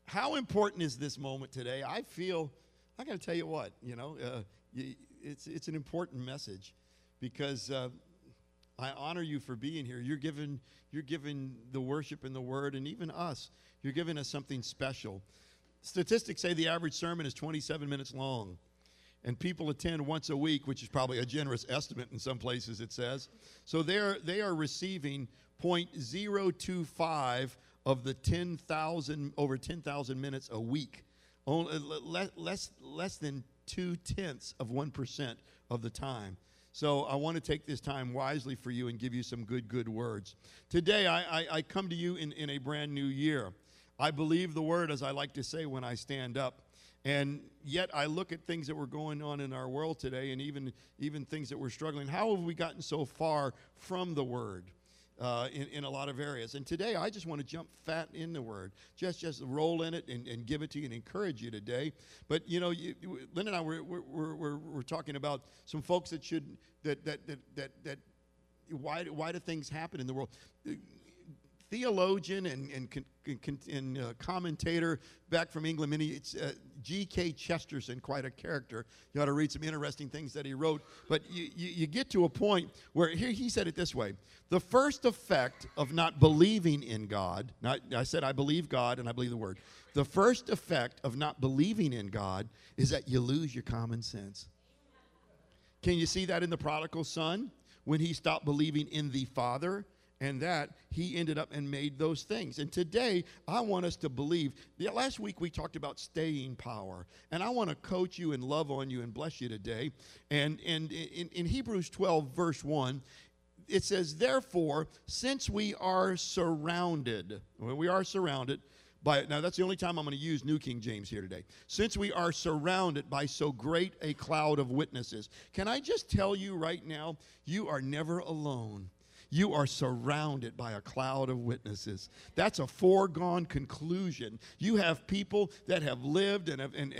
how important is this moment today? I got to tell you what, it's an important message because I honor you for being here. You're giving the worship and the word, and even us, you're giving us something special. Statistics say the average sermon is 27 minutes long, and people attend once a week, which is probably a generous estimate in some places, it says. So they are receiving 0.025 of the over 10,000 minutes a week. Only less than 0.2% of the time. So I want to take this time wisely for you and give you some good words. Today I come to you in a brand new year. I believe the word, as I like to say when I stand up. And yet I look at things that were going on in our world today, and even things that we're struggling. How have we gotten so far from the word in a lot of areas? And today I just want to jump fat in the word, just roll in it and give it to you and encourage you today. But Lynn and I we're talking about some folks that why do things happen in the world? Theologian and commentator back from England, it's G.K. Chesterton, quite a character. You ought to read some interesting things that he wrote. But you get to a point where here he said it this way: the first effect of not believing in God, I said I believe God and I believe the Word. The first effect of not believing in God is that you lose your common sense. Can you see that in the prodigal son when he stopped believing in the Father? And that he ended up and made those things. And today, I want us to believe. Last week, we talked about staying power. And I want to coach you and love on you and bless you today. And in Hebrews 12, verse 1, it says, therefore, since we are surrounded by, now that's the only time I'm going to use New King James here today. Since we are surrounded by so great a cloud of witnesses. Can I just tell you right now, you are never alone. You are surrounded by a cloud of witnesses. That's a foregone conclusion. You have people that have lived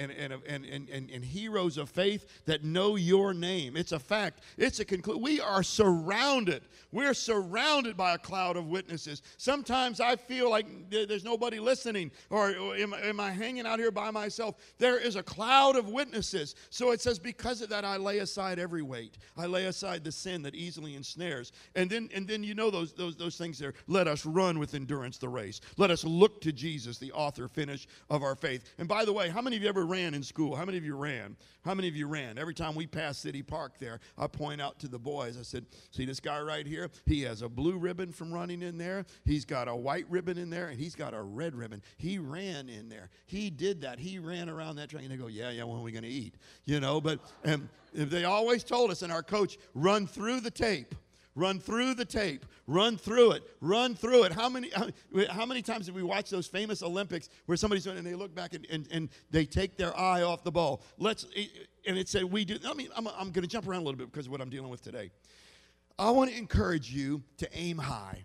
and heroes of faith that know your name. It's a fact. It's a conclusion. We are surrounded. We're surrounded by a cloud of witnesses. Sometimes I feel like there's nobody listening, or am I hanging out here by myself? There is a cloud of witnesses. So it says, because of that, I lay aside every weight. I lay aside the sin that easily ensnares. And then those things there. Let us run with endurance the race. Let us look to Jesus, the author, finish of our faith. And by the way, how many of you ever ran in school? How many of you ran? How many of you ran? Every time we pass City Park there, I point out to the boys. I said, see this guy right here? He has a blue ribbon from running in there. He's got a white ribbon in there, and he's got a red ribbon. He ran in there. He did that. He ran around that track. And they go, yeah, when are we going to eat? But they always told us, and our coach, run through the tape. Run through the tape. Run through it. Run through it. How many times have we watched those famous Olympics where somebody's doing it and they look back and they take their eye off the ball? And it said we do. I'm going to jump around a little bit because of what I'm dealing with today. I want to encourage you to aim high.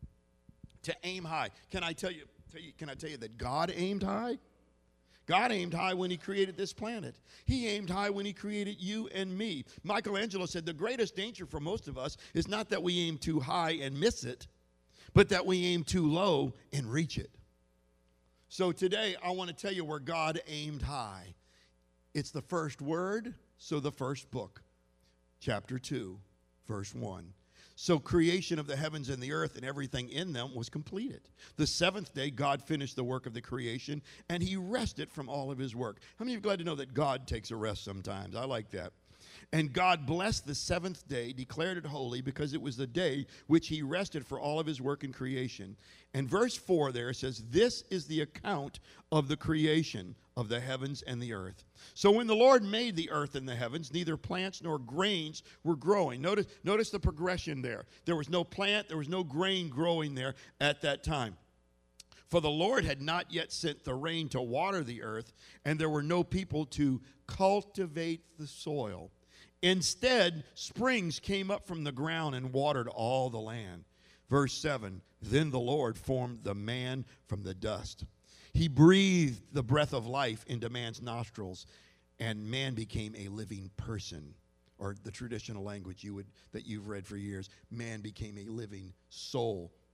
To aim high. Can I tell you that God aimed high? God aimed high when he created this planet. He aimed high when he created you and me. Michelangelo said the greatest danger for most of us is not that we aim too high and miss it, but that we aim too low and reach it. So today I want to tell you where God aimed high. It's the first word, so the first book, chapter 2, verse 1. So creation of the heavens and the earth and everything in them was completed. The seventh day, God finished the work of the creation, and he rested from all of his work. How many of you are glad to know that God takes a rest sometimes? I like that. And God blessed the seventh day, declared it holy, because it was the day which he rested for all of his work in creation. And verse 4 there says, this is the account of the creation of the heavens and the earth. So when the Lord made the earth and the heavens, neither plants nor grains were growing. Notice the progression there. There was no plant, there was no grain growing there at that time. For the Lord had not yet sent the rain to water the earth, and there were no people to cultivate the soil. Instead, springs came up from the ground and watered all the land. Verse 7, then the Lord formed the man from the dust. He breathed the breath of life into man's nostrils, and man became a living person. Or the traditional language that you've read for years, man became a living soul.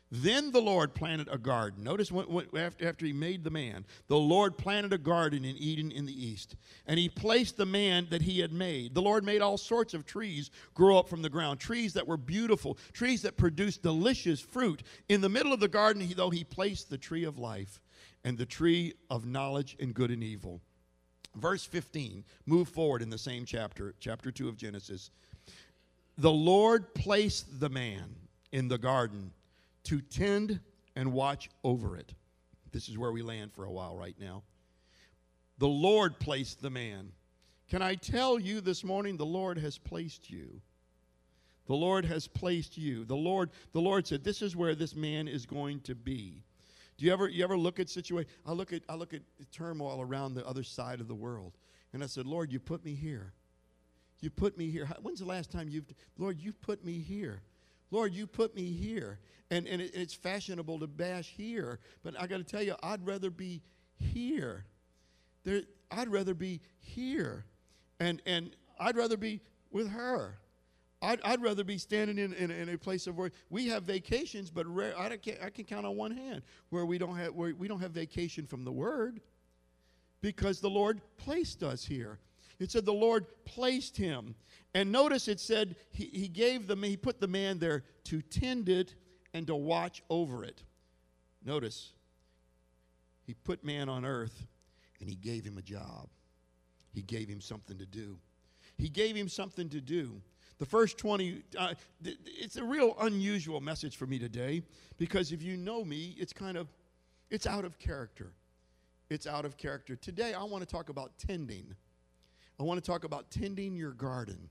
Then the Lord planted a garden. Notice after he made the man, the Lord planted a garden in Eden in the east. And he placed the man that he had made. The Lord made all sorts of trees grow up from the ground, trees that were beautiful, trees that produced delicious fruit. In the middle of the garden, he placed the tree of life and the tree of knowledge and good and evil. Verse 15, move forward in the same chapter, chapter 2 of Genesis. The Lord placed the man in the garden to tend and watch over it. This is where we land for a while right now. The Lord placed the man. Can I tell you this morning, the Lord has placed you. The Lord has placed you. The Lord said, this is where this man is going to be. Do you ever look at situations? I look at the turmoil around the other side of the world. And I said, Lord, you put me here. You put me here. When's the last time Lord, you put me here. Lord, you put me here. And it's fashionable to bash here. But I got to tell you, I'd rather be here. I'd rather be here. And I'd rather be with her. I'd rather be standing in a place of where we have vacations, but I can count on one hand where we don't have vacation from the Word, because the Lord placed us here. It said the Lord placed him. And notice it said he put the man there to tend it and to watch over it. Notice, he put man on earth and he gave him a job. He gave him something to do. He gave him something to do. The first 20, it's a real unusual message for me today, because if you know me, it's out of character. It's out of character. Today I want to talk about tending. I want to talk about tending your garden.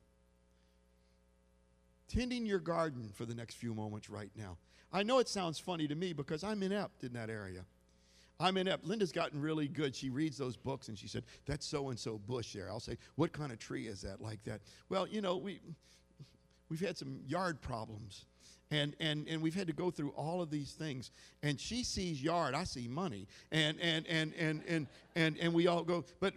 Tending your garden for the next few moments right now. I know it sounds funny to me because I'm inept in that area. I'm inept. Linda's gotten really good. She reads those books and she said, that's so-and-so bush there. I'll say, what kind of tree is that, like that? Well, we've had some yard problems. And we've had to go through all of these things. And she sees yard, I see money. And we all go, but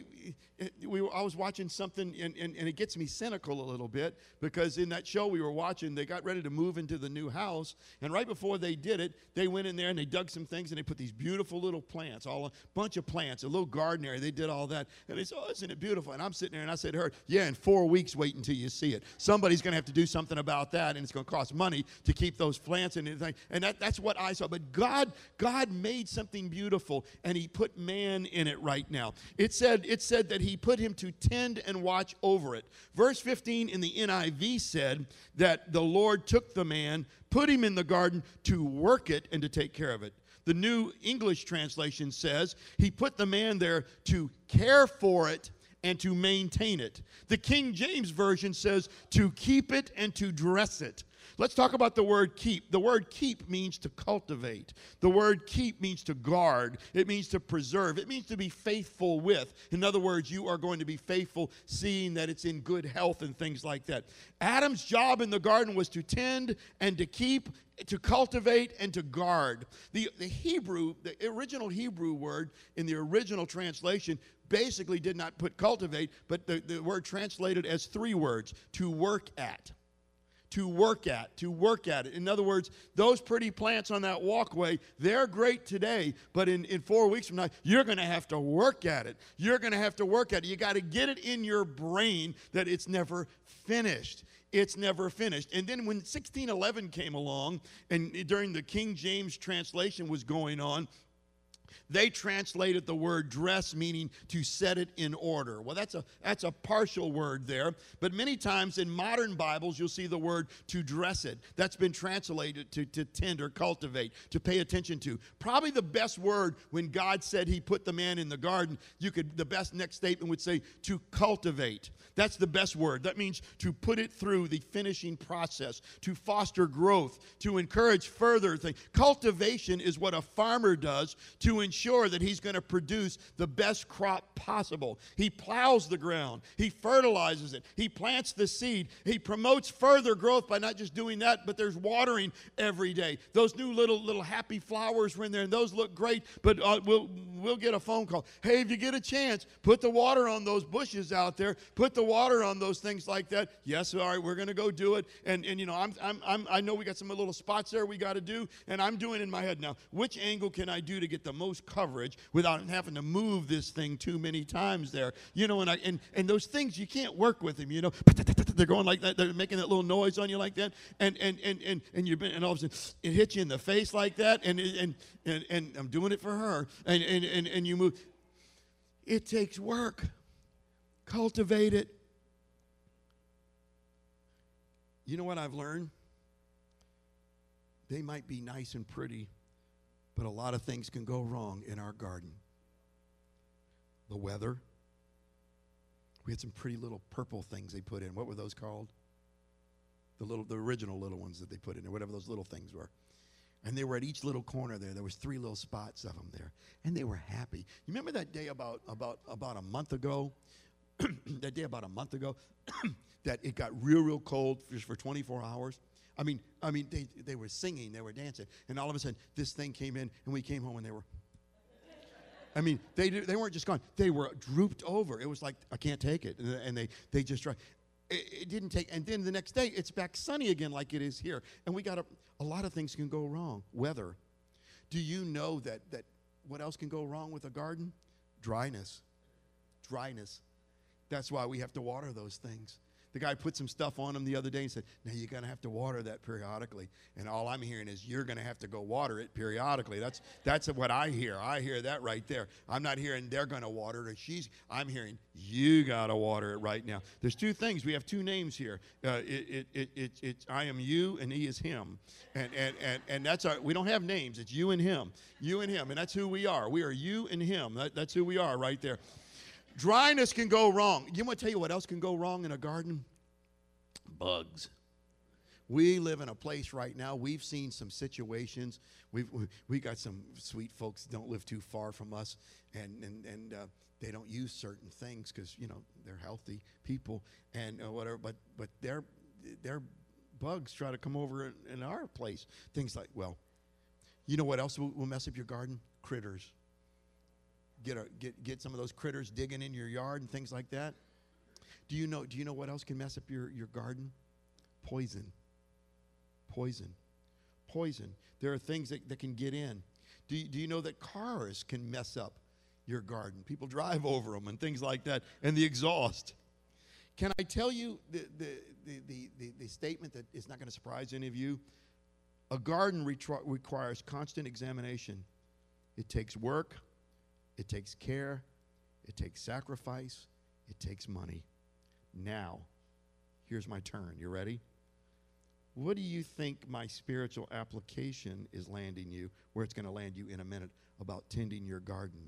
I was watching something, and it gets me cynical a little bit, because in that show we were watching, they got ready to move into the new house, and right before they did it, they went in there and they dug some things and they put these beautiful little plants, a bunch of plants, a little garden area. They did all that, and they said, oh, isn't it beautiful? And I'm sitting there and I said to her, yeah, in 4 weeks, wait until you see it. Somebody's going to have to do something about that, and it's going to cost money to keep those plants and everything. And that's what I saw. But God made something beautiful, and he put man in it right now. It said that he put him to tend and watch over it. Verse 15 in the NIV said that the Lord took the man, put him in the garden to work it and to take care of it. The New English translation says he put the man there to care for it and to maintain it. The King James Version says to keep it and to dress it. Let's talk about the word keep. The word keep means to cultivate. The word keep means to guard. It means to preserve. It means to be faithful with. In other words, you are going to be faithful, seeing that it's in good health and things like that. Adam's job in the garden was to tend and to keep, to cultivate and to guard. The original Hebrew word in the original translation basically did not put cultivate, but the word translated as 3 words: to work at. To work at it. In other words, those pretty plants on that walkway, they're great today, but in 4 weeks from now, you're going to have to work at it. You're going to have to work at it. You got to get it in your brain that it's never finished. It's never finished. And then when 1611 came along, and during the King James translation was going on, they translated the word dress, meaning to set it in order. Well, that's a partial word there. But many times in modern Bibles, you'll see the word to dress it. That's been translated to tend or cultivate, to pay attention to. Probably the best word when God said he put the man in the garden, the best next statement would say to cultivate. That's the best word. That means to put it through the finishing process, to foster growth, to encourage further things. Cultivation is what a farmer does to ensure that he's going to produce the best crop possible. He plows the ground. He fertilizes it. He plants the seed. He promotes further growth by not just doing that, but there's watering every day. Those new little happy flowers were in there, and those look great, but we'll get a phone call. Hey, if you get a chance, put the water on those bushes out there. Put the water on those things like that. Yes, all right, we're going to go do it. And you know, I know we got some little spots there we got to do, and I'm doing in my head now, which angle can I do to get the most coverage without having to move this thing too many times there? You know, and those things you can't work with them, you know. They're going like that. They're making that little noise on you like that, and all of a sudden it hits you in the face like that, and I'm doing it for her, and you move. It takes work. Cultivate it. You know what I've learned? They might be nice and pretty, but a lot of things can go wrong in our garden. The weather. We had some pretty little purple things they put in. What were those called? The original little ones that they put in there, whatever those little things were. And they were at each little corner there. There was 3 little spots of them there. And they were happy. You remember that day about a month ago? That day about a month ago that it got real cold just for 24 hours? I mean, they were singing, they were dancing. And all of a sudden, this thing came in, and we came home, and they were... I mean, they weren't just gone. They were drooped over. It was like, I can't take it. And they just tried. It didn't take. And then the next day, it's back sunny again like it is here. And we got a lot of things can go wrong. Weather. Do you know that what else can go wrong with a garden? Dryness. Dryness. That's why we have to water those things. The guy put some stuff on them the other day and said, now you're going to have to water that periodically. And all I'm hearing is you're going to have to go water it periodically. That's what I hear. I hear that right there. I'm not hearing they're going to water it. I'm hearing you got to water it right now. There's 2 things. We have 2 names here. It's I am you and he is him. And that's we don't have names. It's you and him. You and him. And that's who we are. We are you and him. That's who we are right there. Dryness can go wrong. You want to tell you what else can go wrong in a garden? Bugs. We live in a place right now. We've seen some situations. We got some sweet folks that don't live too far from us, and they don't use certain things because they're healthy people and whatever. But their bugs try to come over in our place. Things like, well, you know what else will mess up your garden? Critters. Get some of those critters digging in your yard and things like that. Do you know what else can mess up your garden? Poison. There are things that can get in. Do you know that cars can mess up your garden? People drive over them and things like that, and the exhaust. Can I tell you the statement that is not going to surprise any of you? A garden requires constant examination. It takes work. It takes care, it takes sacrifice, it takes money. Now, here's my turn. You ready? What do you think my spiritual application is landing you, where it's going to land you in a minute, about tending your garden?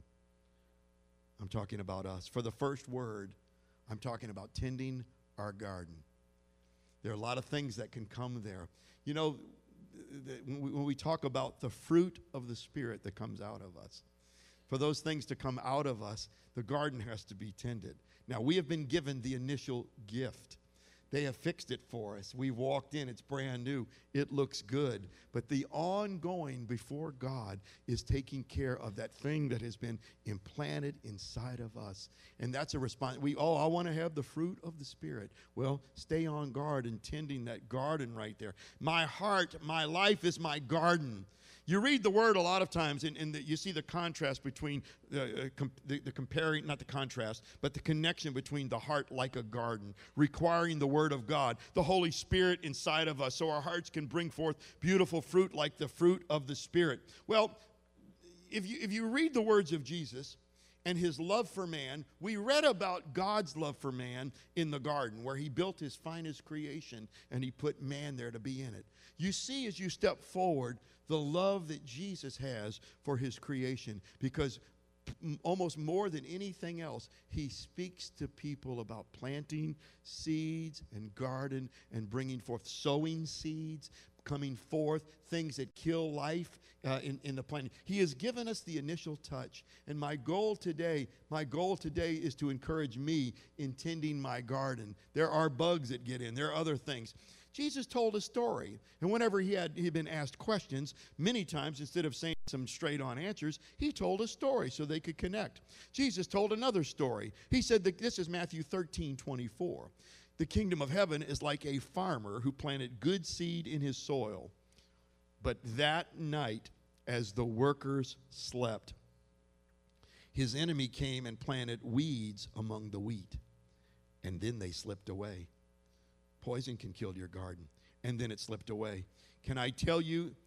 I'm talking about us. For the first word, I'm talking about tending our garden. There are a lot of things that can come there. You know, when we talk about the fruit of the Spirit that comes out of us, for those things to come out of us, the garden has to be tended. Now, we have been given the initial gift. They have fixed it for us. We walked in. It's brand new. It looks good. But the ongoing before God is taking care of that thing that has been implanted inside of us. And that's a response. I want to have the fruit of the Spirit. Well, stay on guard and tending that garden right there. My heart, my life is my garden. You read the word a lot of times, and you see the contrast between the comparing, not the contrast, but the connection between the heart like a garden, requiring the word of God, the Holy Spirit inside of us, so our hearts can bring forth beautiful fruit like the fruit of the Spirit. Well, if you read the words of Jesus and his love for man, we read about God's love for man in the garden, where he built his finest creation and he put man there to be in it. You see, as you step forward, the love that Jesus has for his creation, because almost more than anything else, he speaks to people about planting seeds and garden and bringing forth, sowing seeds, coming forth, things that kill life in the planet. He has given us the initial touch. And my goal today is to encourage me in tending my garden. There are bugs that get in. There are other things. Jesus told a story. And whenever he'd been asked questions, many times instead of saying some straight-on answers, he told a story so they could connect. Jesus told another story. He said that this is Matthew 13:24. The kingdom of heaven is like a farmer who planted good seed in his soil. But that night, as the workers slept, his enemy came and planted weeds among the wheat. And then they slipped away. Poison can kill your garden. And then it slipped away. Can I tell you,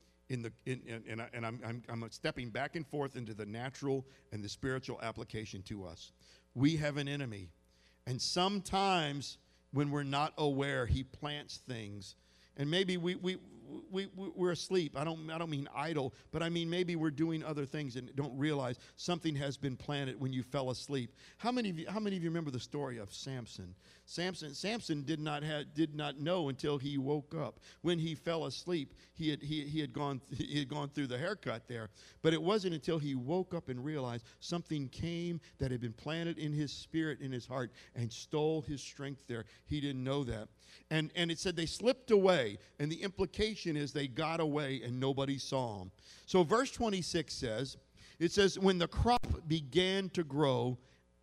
I'm stepping back and forth into the natural and the spiritual application to us. We have an enemy. And sometimes when we're not aware, he plants things. And maybe we're asleep. I don't mean idle, but I mean maybe we're doing other things and don't realize something has been planted when you fell asleep. How many of you remember the story of Samson? Samson did not know until he woke up. When he fell asleep, he had gone through the haircut there, but it wasn't until he woke up and realized something came that had been planted in his spirit, in his heart, and stole his strength there. He didn't know that. And it said they slipped away, and the implication is they got away and nobody saw them. So verse 26 says, when the crop began to grow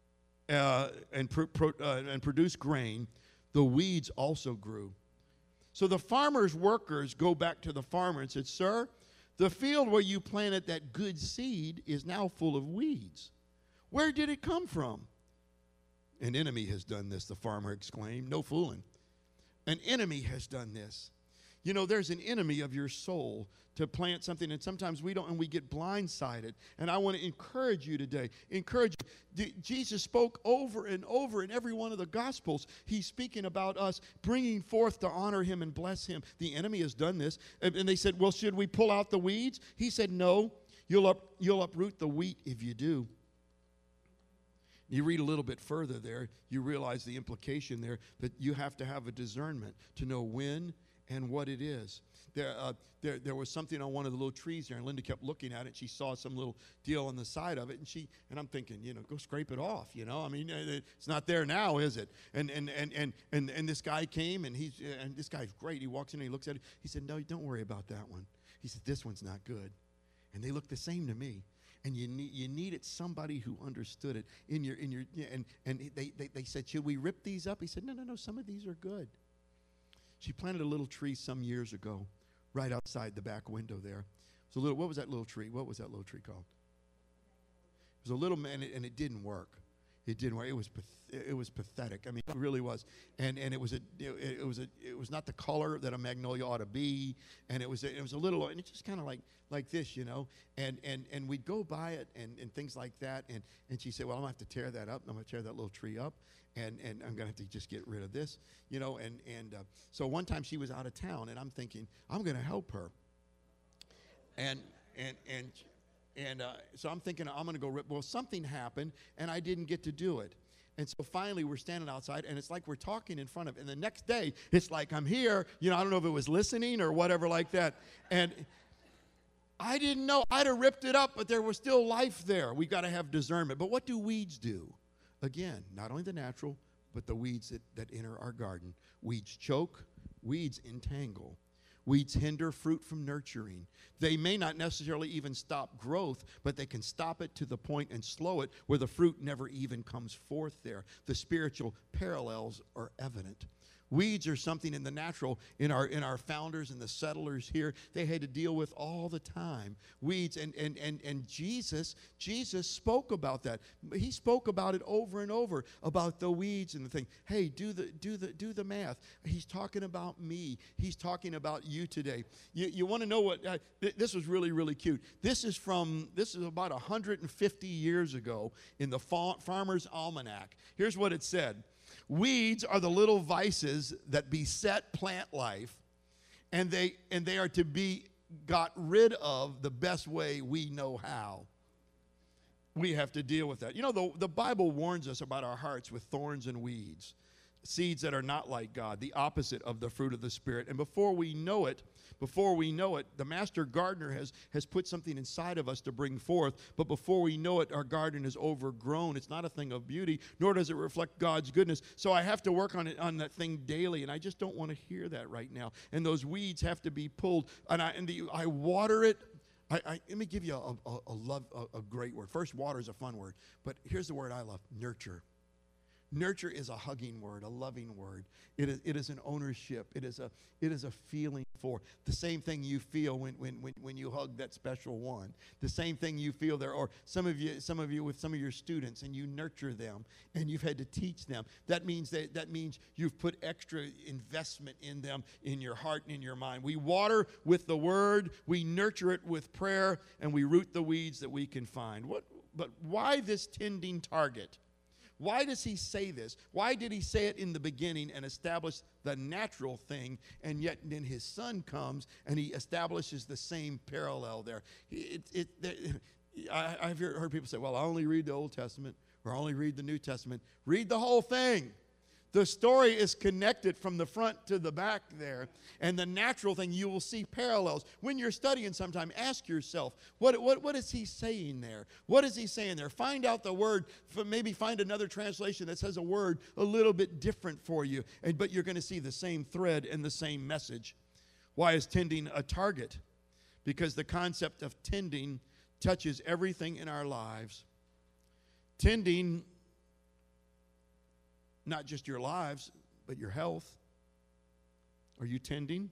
and produce grain, the weeds also grew. So the farmer's workers go back to the farmer and said, "Sir, the field where you planted that good seed is now full of weeds. Where did it come from?" "An enemy has done this," the farmer exclaimed. "No fooling. An enemy has done this." You know, there's an enemy of your soul to plant something, and sometimes we don't, and we get blindsided. And I want to encourage you today. Jesus spoke over and over in every one of the Gospels. He's speaking about us bringing forth to honor him and bless him. The enemy has done this. And they said, "Well, should we pull out the weeds?" He said, "No, you'll uproot the wheat if you do." You read a little bit further there, you realize the implication there that you have to have a discernment to know when and what it is. There was something on one of the little trees there, and Linda kept looking at it. She saw some little deal on the side of it, and I'm thinking, go scrape it off. I mean, it's not there now, is it? And this guy came, and this guy's great. He walks in and he looks at it. He said, "No, don't worry about that one." He said, "This one's not good." And they look the same to me. And you needed somebody who understood it and they said, "Should we rip these up?" He said, No, some of these are good. She planted a little tree some years ago right outside the back window there. So what was that little tree? What was that little tree called? It was a little man, and it didn't work. It didn't work. It was pathetic. I mean, it really was. And it was not the color that a magnolia ought to be. And it was a little, and it's just kind of like this, And we'd go by it and things like that. And she said, "Well, I'm gonna have to tear that up. I'm gonna tear that little tree up, and I'm gonna have to just get rid of this, So one time she was out of town, and I'm thinking I'm gonna help her. So I'm thinking I'm going to go rip. Well, something happened, and I didn't get to do it. And so finally, we're standing outside, and it's like we're talking in front of it. And the next day, it's like I'm here. I don't know if it was listening or whatever like that. And I didn't know. I'd have ripped it up, but there was still life there. We got to have discernment. But what do weeds do? Again, not only the natural, but the weeds that enter our garden. Weeds choke. Weeds entangle. Weeds hinder fruit from nurturing. They may not necessarily even stop growth, but they can stop it to the point and slow it where the fruit never even comes forth there. The spiritual parallels are evident. Weeds are something in the natural, in our founders and the settlers here, they had to deal with all the time. Weeds, and Jesus spoke about that. He spoke about it over and over, about the weeds and the thing. Hey, do the math. He's talking about me. He's talking about you today. You want to know what? This was really, really cute. This is about 150 years ago in the Farmer's Almanac. Here's what it said. Weeds are the little vices that beset plant life, and they are to be got rid of the best way we know how. We have to deal with that. The Bible warns us about our hearts with thorns and weeds. seeds that are not like God, the opposite of the fruit of the Spirit. And before we know it, the master gardener has put something inside of us to bring forth. But before we know it, our garden is overgrown. It's not a thing of beauty, nor does it reflect God's goodness. So I have to work on that thing daily, and I just don't want to hear that right now. And those weeds have to be pulled, and I water it. Let me give you a great word. First, water is a fun word, but here's the word I love: nurture. Nurture is a hugging word, a loving word. It is an ownership. It is a feeling for the same thing you feel when you hug that special one. The same thing you feel there, or some of you with some of your students, and you nurture them and you've had to teach them. That means you've put extra investment in them, in your heart and in your mind. We water with the word, we nurture it with prayer, and we root the weeds that we can find. But why this tending target? Why does he say this? Why did he say it in the beginning and establish the natural thing, and yet then his son comes and he establishes the same parallel there? I've heard people say, well, I only read the Old Testament or I only read the New Testament. Read the whole thing. The story is connected from the front to the back there. And the natural thing, you will see parallels. When you're studying sometime, ask yourself, what is he saying there? What is he saying there? Find out the word. Maybe find another translation that says a word a little bit different for you. But you're going to see the same thread and the same message. Why is tending a target? Because the concept of tending touches everything in our lives. Tending, not just your lives, but your health. Are you tending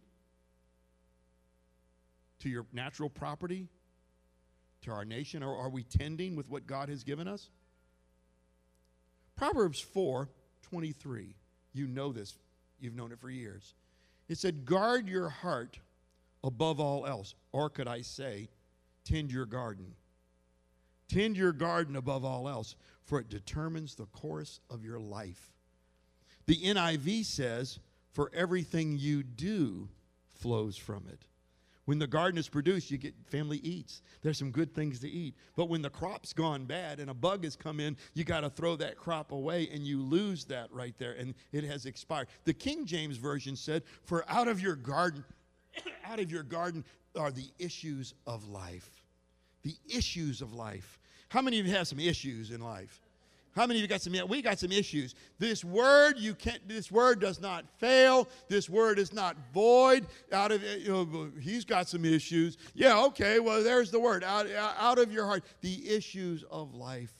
to your natural property, to our nation, or are we tending with what God has given us? Proverbs 4:23. You know this. You've known it for years. It said, guard your heart above all else. Or could I say, tend your garden. Tend your garden above all else, for it determines the course of your life. The NIV says, for everything you do flows from it. When the garden is produced, you get family eats. There's some good things to eat. But when the crop's gone bad and a bug has come in, you got to throw that crop away, and you lose that right there, and it has expired. The King James Version said, for out of your garden are the issues of life. The issues of life. How many of you have some issues in life? How many of you got some? We got some issues. This word does not fail. This word is not void. He's got some issues. Yeah, okay. Well, there's the word. Out of your heart, the issues of life.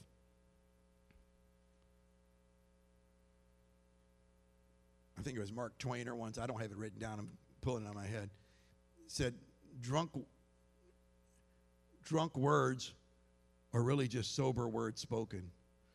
I think it was Mark Twain or once. I don't have it written down. I'm pulling it on my head. Said, drunk words are really just sober words spoken.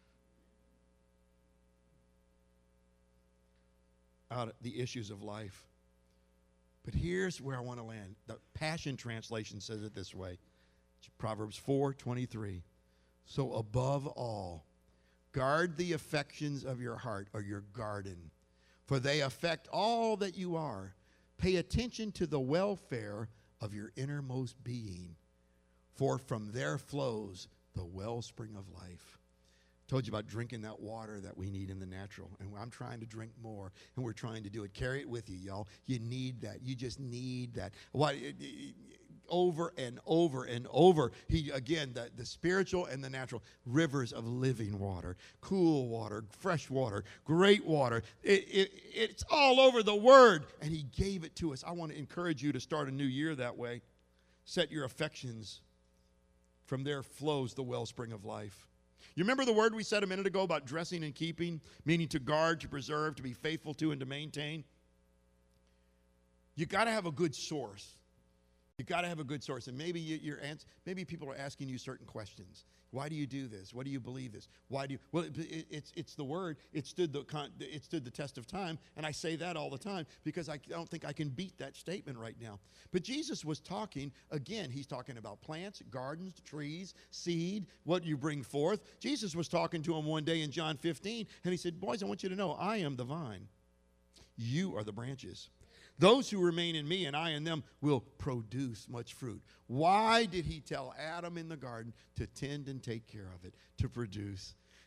Out of the issues of life. But here's where I want to land. The Passion Translation says it this way. Proverbs 4:23. So above all, guard the affections of your heart, or your garden, for they affect all that you are. Pay attention to the welfare of your innermost being, for from there flows the wellspring of life. Told you about drinking that water that we need in the natural, and I'm trying to drink more, and we're trying to do it. Carry it with you, y'all. You need that. You just need that. Over and over and over. The spiritual and the natural, rivers of living water, cool water, fresh water, great water. It's all over the Word, and He gave it to us. I want to encourage you to start a new year that way. Set your affections. From there flows the wellspring of life. You remember the word we said a minute ago about dressing and keeping, meaning to guard, to preserve, to be faithful to, and to maintain? You got to have a good source. You got to have a good source. And maybe maybe people are asking you certain questions. Why do you do this? Why do you believe this? Why do you? Well, it's the word. It stood the test of time, and I say that all the time because I don't think I can beat that statement right now. But Jesus was talking again. He's talking about plants, gardens, trees, seed, what you bring forth. Jesus was talking to him one day in John 15, and he said, "Boys, I want you to know, I am the vine. You are the branches. Those who remain in me and I in them will produce much fruit." Why did he tell Adam in the garden to tend and take care of it, to produce?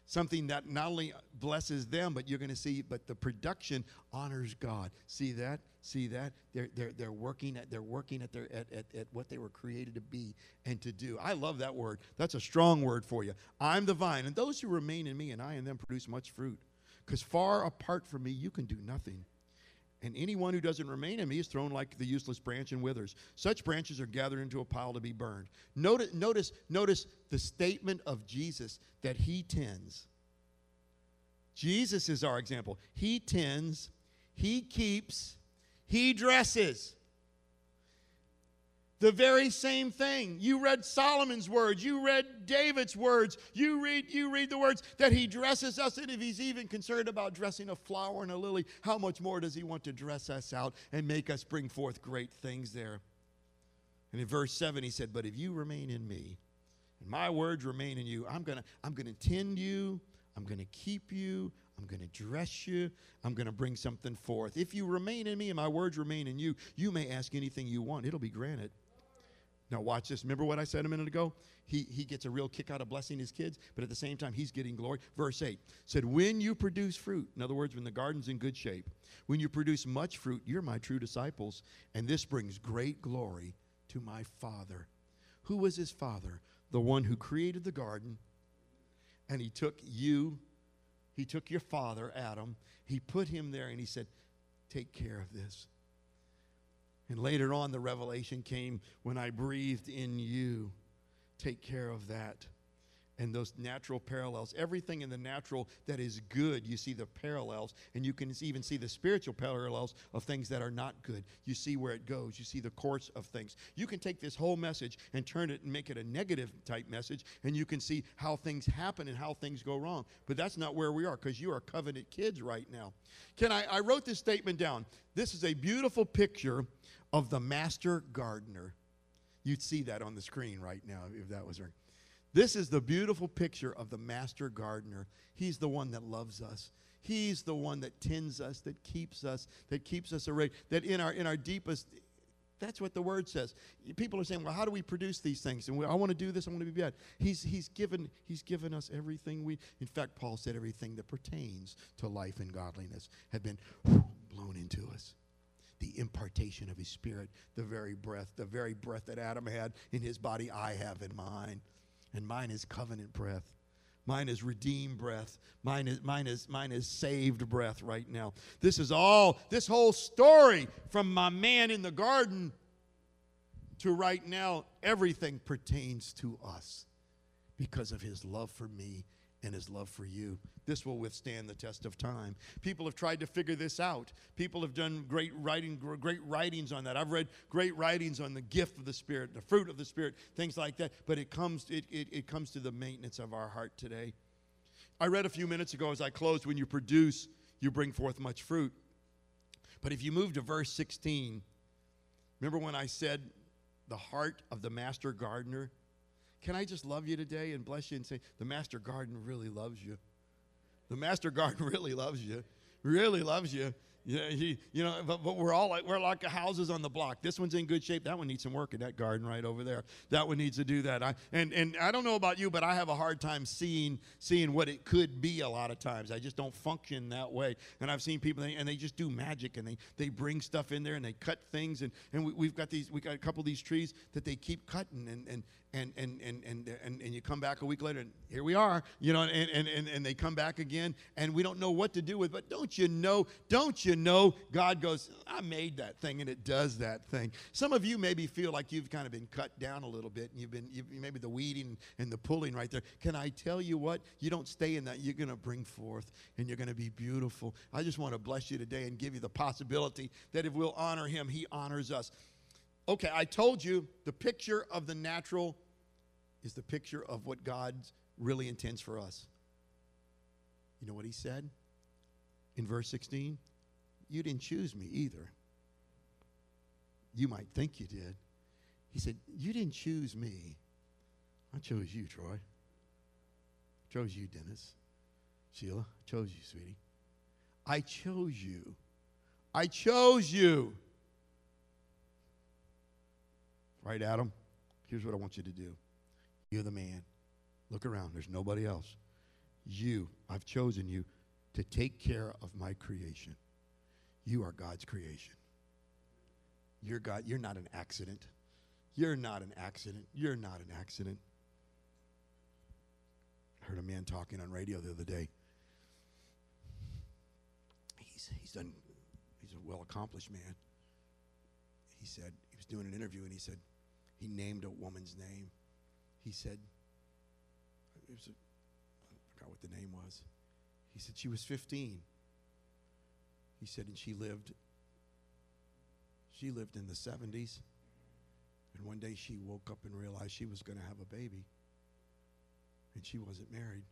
Something that not only blesses them, but you're going to see, but the production honors God. See that? See that? They're working at what they were created to be and to do. I love that word. That's a strong word for you. I'm the vine, and those who remain in me and I in them produce much fruit. Because far apart from me, you can do nothing. And anyone who doesn't remain in me is thrown like the useless branch and withers. Such branches are gathered into a pile to be burned. Notice the statement of Jesus that he tends. Jesus is our example. He tends, he keeps, he dresses. The very same thing. You read Solomon's words. You read David's words. You read the words that he dresses us. And if he's even concerned about dressing a flower and a lily, how much more does he want to dress us out and make us bring forth great things there? And in verse 7 he said, but if you remain in me and my words remain in you, I'm gonna tend you. I'm going to keep you. I'm going to dress you. I'm going to bring something forth. If you remain in me and my words remain in you, you may ask anything you want. It'll be granted. Now watch this. Remember what I said a minute ago? He gets a real kick out of blessing his kids, but at the same time, he's getting glory. Verse 8 said, when you produce fruit, in other words, when the garden's in good shape, when you produce much fruit, you're my true disciples, and this brings great glory to my Father. Who was his Father? The one who created the garden, and he took your father, Adam, he put him there, and he said, take care of this. And later on, the revelation came when I breathed in you. Take care of that. And those natural parallels, everything in the natural that is good, you see the parallels. And you can even see the spiritual parallels of things that are not good. You see where it goes. You see the course of things. You can take this whole message and turn it and make it a negative type message, and you can see how things happen and how things go wrong. But that's not where we are, because you are covenant kids right now. I wrote this statement down. This is a beautiful picture of the master gardener. You'd see that on the screen right now if that was right. This is the beautiful picture of the master gardener. He's the one that loves us. He's the one that tends us, that keeps us arrayed, that in our deepest, that's what the word says. People are saying, well, how do we produce these things? And I want to do this, I want to be bad. He's given us everything in fact, Paul said everything that pertains to life and godliness had been blown into us. The impartation of his spirit, the very breath that Adam had in his body, I have in mine. And mine is covenant breath. Mine is redeemed breath. Mine is saved breath right now. This whole story from my man in the garden to right now, everything pertains to us because of his love for me and his love for you. This will withstand the test of time. People have tried to figure this out. People have done great writings on that. I've read great writings on the gift of the Spirit, the fruit of the Spirit, things like that. But it comes to the maintenance of our heart today. I read a few minutes ago as I closed, when you produce, you bring forth much fruit. But if you move to verse 16, remember when I said the heart of the master gardener? Can I just love you today and bless you and say, the master gardener really loves you. The master gardener really loves you. Really loves you. Yeah, but we're like houses on the block. This one's in good shape. That one needs some work in that garden right over there. That one needs to do that. And I don't know about you, but I have a hard time seeing what it could be a lot of times. I just don't function that way. And I've seen people, and they just do magic, and they bring stuff in there, and they cut things, and we've got a couple of these trees that they keep cutting, and you come back a week later, and here we are, and they come back again, and we don't know what to do with. But don't you know, God goes, I made that thing, and it does that thing. Some of you maybe feel like you've kind of been cut down a little bit, and maybe the weeding and the pulling right there. Can I tell you what? You don't stay in that. You're going to bring forth, and you're going to be beautiful. I just want to bless you today and give you the possibility that if we'll honor him, he honors us. Okay, I told you the picture of the natural is the picture of what God really intends for us. You know what he said in verse 16? You didn't choose me either. You might think you did. He said, you didn't choose me. I chose you, Troy. I chose you, Dennis. Sheila, I chose you, sweetie. I chose you. I chose you. Right, Adam? Here's what I want you to do. You're the man. Look around. There's nobody else. I've chosen you to take care of my creation. You are God's creation. You're God. You're not an accident. You're not an accident. You're not an accident. I heard a man talking on radio the other day. He's a well-accomplished man. He said, he was doing an interview, and he said, he named a woman's name. He said, I forgot what the name was. He said she was 15. He said, and she lived in the 70s. And one day she woke up and realized she was going to have a baby. And she wasn't married.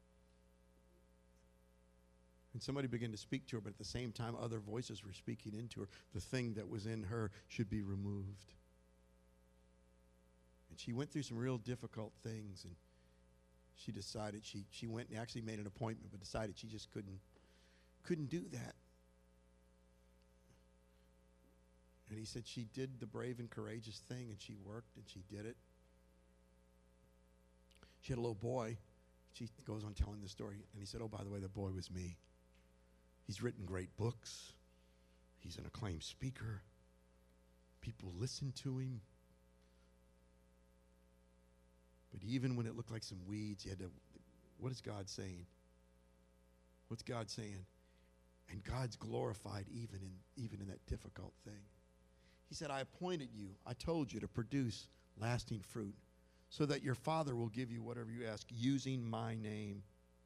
And somebody began to speak to her, but at the same time, other voices were speaking into her. The thing that was in her should be removed. And she went through some real difficult things, and she decided, she went and actually made an appointment, but decided she just couldn't do that. And he said she did the brave and courageous thing, and she worked, and she did it. She had a little boy. She goes on telling the story, and he said, oh, by the way, the boy was me. He's written great books. He's an acclaimed speaker. People listen to him. But even when it looked like some weeds, you had to, what is God saying? What's God saying? And God's glorified even in that difficult thing. He said, I appointed you, I told you to produce lasting fruit so that your Father will give you whatever you ask using my name.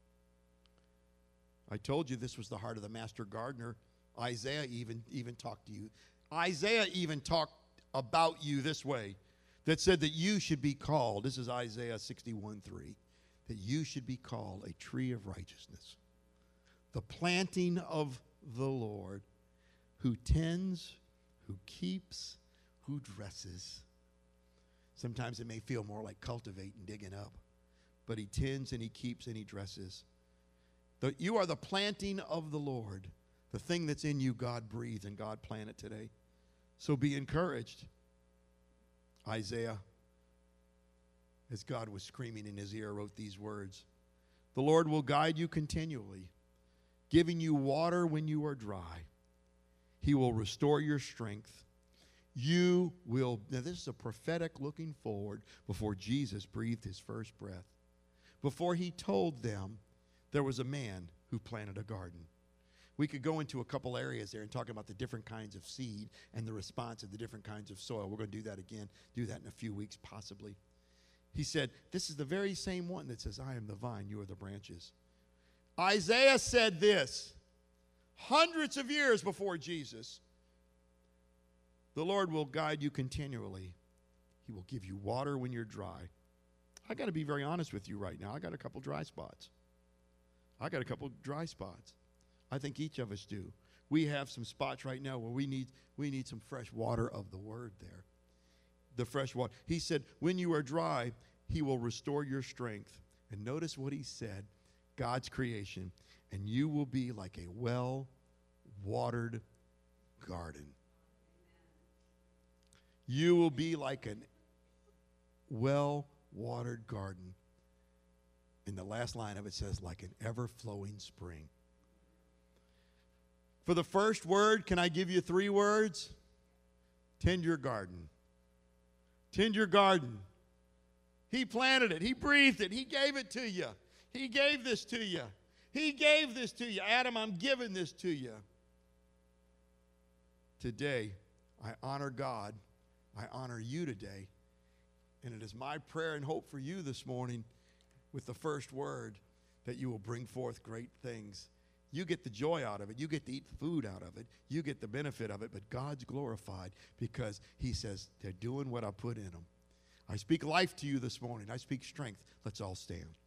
I told you this was the heart of the master gardener. Isaiah even talked to you. Isaiah even talked about you this way, that said that you should be called, this is Isaiah 61:3, that you should be called a tree of righteousness, the planting of the Lord, who tends, who keeps, who dresses. Sometimes it may feel more like cultivating, digging up, but he tends and he keeps and he dresses. You are the planting of the Lord. The thing that's in you, God breathed and God planted today. So be encouraged. Isaiah, as God was screaming in his ear, wrote these words. The Lord will guide you continually, giving you water when you are dry. He will restore your strength. You will, now this is a prophetic looking forward before Jesus breathed his first breath. Before he told them, there was a man who planted a garden. We could go into a couple areas there and talk about the different kinds of seed and the response of the different kinds of soil. We're going to do that again, do that in a few weeks possibly. He said, this is the very same one that says, I am the vine, you are the branches. Isaiah said this hundreds of years before Jesus. The Lord will guide you continually. He will give you water when you're dry. I got to be very honest with you right now. I got a couple dry spots. I think each of us do. We have some spots right now where we need some fresh water of the word there. The fresh water. He said, when you are dry, he will restore your strength. And notice what he said, God's creation, and you will be like a well-watered garden. You will be like a well-watered garden. And the last line of it says, like an ever-flowing spring. For the first word, can I give you 3 words? Tend your garden. Tend your garden. He planted it. He breathed it. He gave it to you. He gave this to you. He gave this to you. Adam, I'm giving this to you. Today, I honor God. I honor you today. And it is my prayer and hope for you this morning with the first word that you will bring forth great things. You get the joy out of it. You get to eat food out of it. You get the benefit of it. But God's glorified because he says they're doing what I put in them. I speak life to you this morning. I speak strength. Let's all stand.